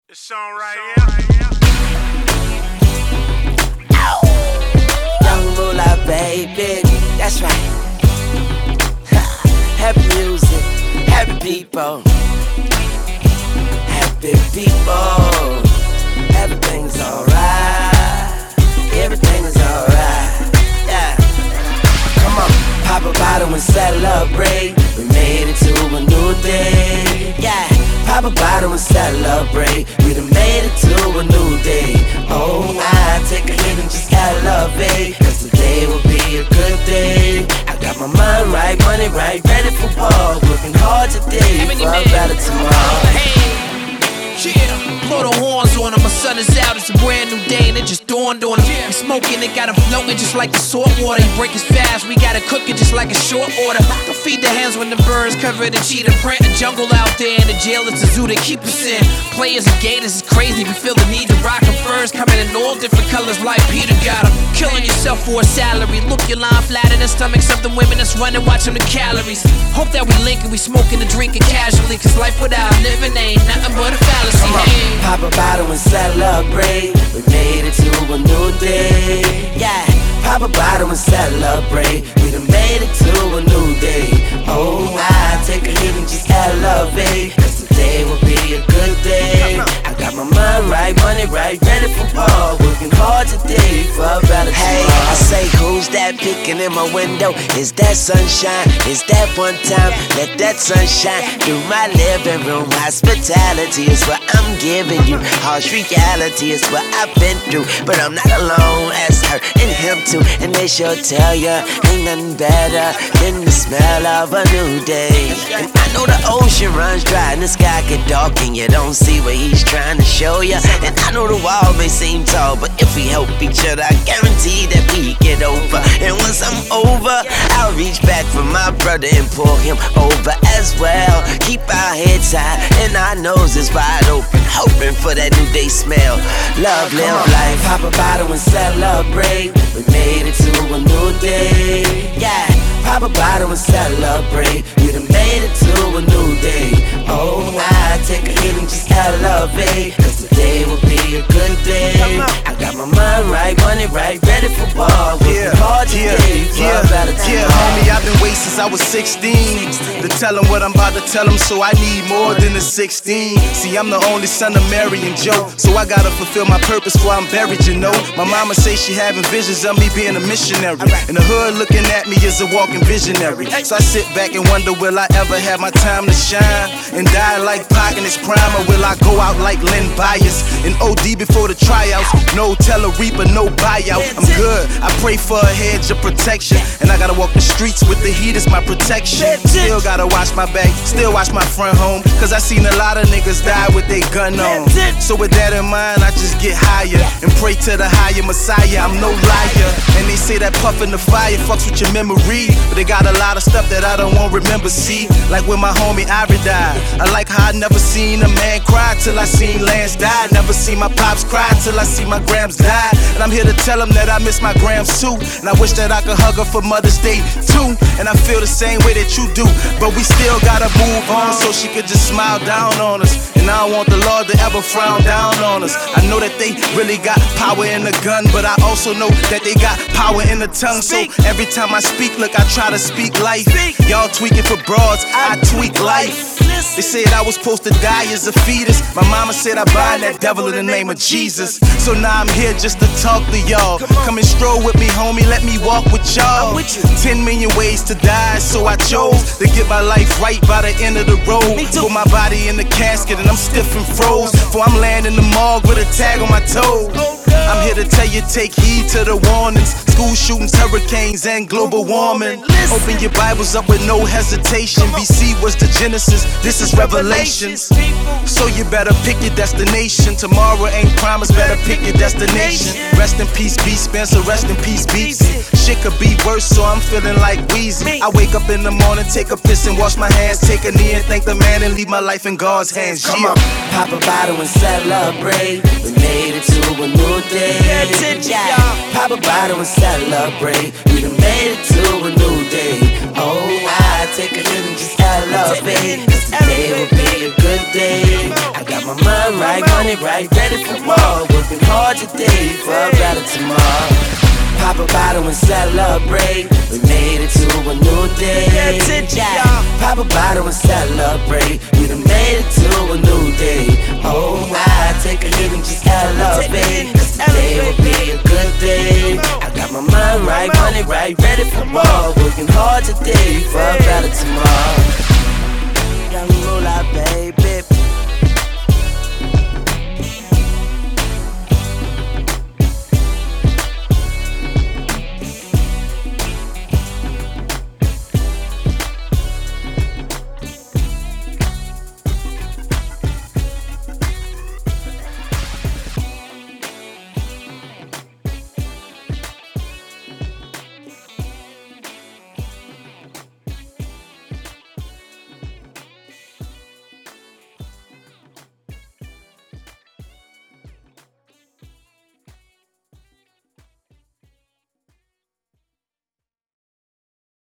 This song right here. Young Moolah, baby, that's right. Happy music, happy people, happy people. Everything's alright, everything is alright. Yeah, come on, pop a bottle and celebrate. We made it to a new day. Yeah, pop a bottle and celebrate. We done made it to a new day. Oh my, take a hit and just elevate, cause today will be a good day. I got my mind right, money right, ready for war. Working hard today for a better tomorrow. Yeah, blow the horns on him, my sun is out, it's a brand new day and it just dawned on him. We smoking, it got him floating just like the salt water. He break his fast, we gotta cook it just like a short order. Don't feed the hands when the birds covered in cheetah print. A jungle out there and the jail, it's a zoo they keep us in. Players and gators is crazy, we feel the need to rock them furs. Coming in all different colors like Peter got them. Killing yourself for a salary, look your line flat in the stomach. Something women that's running, watching the calories. Hope that we link and we smoking and drinking casually, cause life without living ain't nothing but a fallacy. Pop a bottle and celebrate. We made it to a new day. Yeah, pop a bottle and celebrate. We done made it to a new day. Oh my, take a hit and just elevate, cause today will be a good day. I got my mind right, money right, ready for war. Working hard today for a better tomorrow. Hey, I say, who's that peeking in my window? Is that sunshine? Is that one time? Let that sunshine through my living room. Hospitality is what I'm giving you. Harsh reality is what I've been through. But I'm not alone, as her and him too. And they sure tell ya, ain't nothing better than the smell of a new day. And I know the ocean runs dry and the sky get dark and you don't see what he's trying to show ya. And I know the wall may seem tall, but if we help each other, I guarantee that we get over. And once I'm over, I'll reach back for my brother and pull him over as well. Keep our heads high and our noses wide open, hoping for that new day smell. Love, live life, pop a bottle and celebrate. We made it to a new day. Yeah, pop a bottle and celebrate. We done made it to a new day. Oh my, take a hit and just elevate, cause today will be a good day. I got my mind right, money right, ready for war. Working hard today for a better tomorrow. Yeah, homie, I've been waiting since I was 16 to tell him what I'm about to tell him, so I need more than a 16. See, I'm the only son of Mary and Joe, so I gotta fulfill my purpose before I'm buried, you know. My mama say she having visions of me being a missionary, and the hood looking at me as a walking visionary. So I sit back and wonder, will I ever have my time to shine and die like Pac in his prime, or will I go out like Len Bias and OD before the tryouts? No tell a reaper, no buyout. I'm good, I pray for a hedge of protection, and I gotta walk the streets with the heat as my protection. Still gotta watch my back, still watch my front home, cause I seen a lot of niggas die with their gun on. So with that in mind, I just get higher and pray to the higher Messiah. I'm no liar, and they say that puffin' the fire fucks with your memory, but they got a lot of stuff that I don't want remember. See, like when my homie Ivory died, I like how I never seen a man cry till I seen Lance die. Never seen my pops cry till I see my grams die. And I'm here to tell him that I miss my grams too, and I wish that I could hug her for Mother's Day too. And I feel the same way that you do, but we still gotta move on so she could just smile down on us. And I don't want the Lord to ever frown down on us. I know that they really got power in the gun, but I also know that they got power in the tongue. So every time I speak, look, I try to speak life. Y'all tweaking for broads, I tweak life. They said I was supposed to die as a fetus. My mama said I bind that devil in the name of Jesus. So now I'm here just to talk to y'all. Come and stroll with me, homie, let me walk with y'all. 10 million ways to die, so I chose to get my life right by the end of the road. Put my body in the casket and I'm stiff and froze, for I'm laying in the morgue with a tag on my toe. I'm here to tell you, take heed to the warnings. School shootings, hurricanes, and global warming. Open your Bibles up with no hesitation. BC was the Genesis, this is Revelations. So you better pick your destination. Tomorrow ain't promised, better pick your destination. Rest in peace, B. Spencer, rest in peace, Beezy. Shit could be worse, so I'm feeling like Weezy. I wake up in the morning, take a piss and wash my hands, take a knee and thank the man and leave my life in God's hands. Come on, pop a bottle and celebrate. We made it to a new day. Yeah, pop a bottle and celebrate. We done made it to a new day. Oh, I take a hit and just elevate. Cause today will be a good day. I got my mind right, money right, ready for more. Working hard today for a better tomorrow. Pop a bottle and celebrate. We made it to a new day. Yeah. Pop a bottle and celebrate. We done made it to a new day. Oh my, take a hit and just elevate. Cause today will be a good day. I got my mind right, money right, ready for more. Working hard today for a